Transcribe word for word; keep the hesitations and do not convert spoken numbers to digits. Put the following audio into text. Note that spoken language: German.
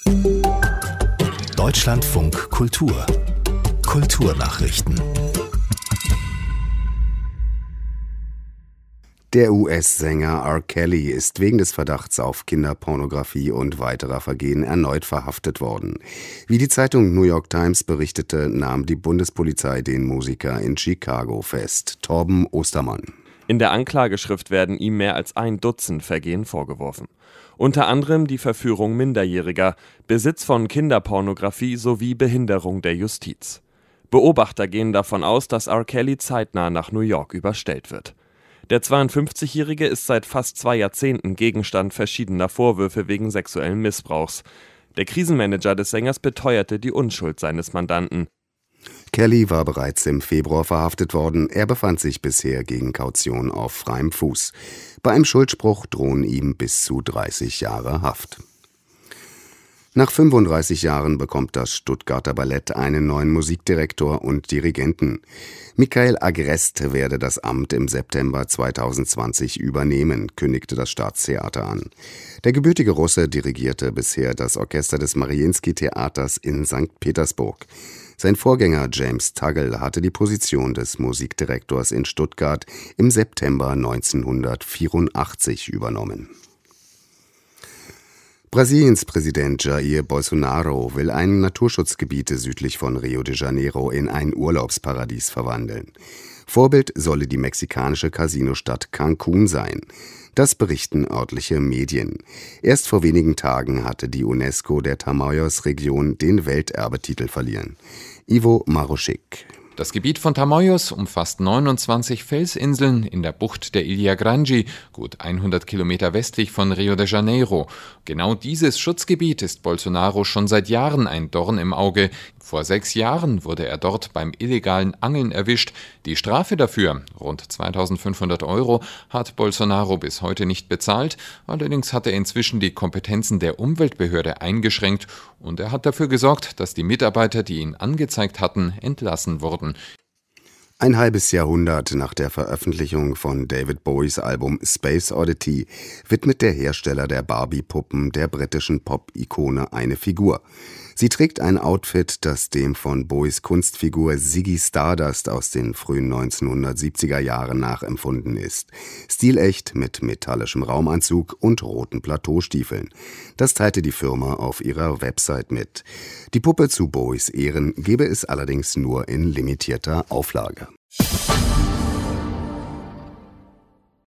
Deutschlandfunk Kultur Kulturnachrichten. Der U S-Sänger R. Kelly ist wegen des Verdachts auf Kinderpornografie und weiterer Vergehen erneut verhaftet worden. Wie die Zeitung New York Times berichtete, nahm die Bundespolizei den Musiker in Chicago fest. Torben Ostermann. In der Anklageschrift werden ihm mehr als ein Dutzend Vergehen vorgeworfen. Unter anderem die Verführung Minderjähriger, Besitz von Kinderpornografie sowie Behinderung der Justiz. Beobachter gehen davon aus, dass R. Kelly zeitnah nach New York überstellt wird. Der zweiundfünfzigjährige ist seit fast zwei Jahrzehnten Gegenstand verschiedener Vorwürfe wegen sexuellen Missbrauchs. Der Krisenmanager des Sängers beteuerte die Unschuld seines Mandanten. Kelly war bereits im Februar verhaftet worden. Er befand sich bisher gegen Kaution auf freiem Fuß. Bei einem Schuldspruch drohen ihm bis zu dreißig Jahre Haft. Nach fünfunddreißig Jahren bekommt das Stuttgarter Ballett einen neuen Musikdirektor und Dirigenten. Michael Agreste werde das Amt im September zweitausendzwanzig übernehmen, kündigte das Staatstheater an. Der gebürtige Russe dirigierte bisher das Orchester des Mariinsky-Theaters in Sankt Petersburg. Sein Vorgänger James Tuggle hatte die Position des Musikdirektors in Stuttgart im September neunzehnhundertvierundachtzig übernommen. Brasiliens Präsident Jair Bolsonaro will ein Naturschutzgebiet südlich von Rio de Janeiro in ein Urlaubsparadies verwandeln. Vorbild solle die mexikanische Casinostadt Cancún sein. Das berichten örtliche Medien. Erst vor wenigen Tagen hatte die UNESCO der Tamoios-Region den Welterbetitel verliehen. Ivo Maruschik. Das Gebiet von Tamoios umfasst neunundzwanzig Felsinseln in der Bucht der Ilha Grande, gut hundert Kilometer westlich von Rio de Janeiro. Genau dieses Schutzgebiet ist Bolsonaro schon seit Jahren ein Dorn im Auge. Vor sechs Jahren wurde er dort beim illegalen Angeln erwischt. Die Strafe dafür, rund zweitausendfünfhundert Euro, hat Bolsonaro bis heute nicht bezahlt. Allerdings hat er inzwischen die Kompetenzen der Umweltbehörde eingeschränkt und er hat dafür gesorgt, dass die Mitarbeiter, die ihn angezeigt hatten, entlassen wurden. Ein halbes Jahrhundert nach der Veröffentlichung von David Bowies Album Space Oddity widmet der Hersteller der Barbie-Puppen der britischen Pop-Ikone eine Figur. Sie trägt ein Outfit, das dem von Bowies Kunstfigur Ziggy Stardust aus den frühen neunzehnhundertsiebziger Jahren nachempfunden ist. Stilecht mit metallischem Raumanzug und roten Plateaustiefeln. Das teilte die Firma auf ihrer Website mit. Die Puppe zu Bowies Ehren gebe es allerdings nur in limitierter Auflage.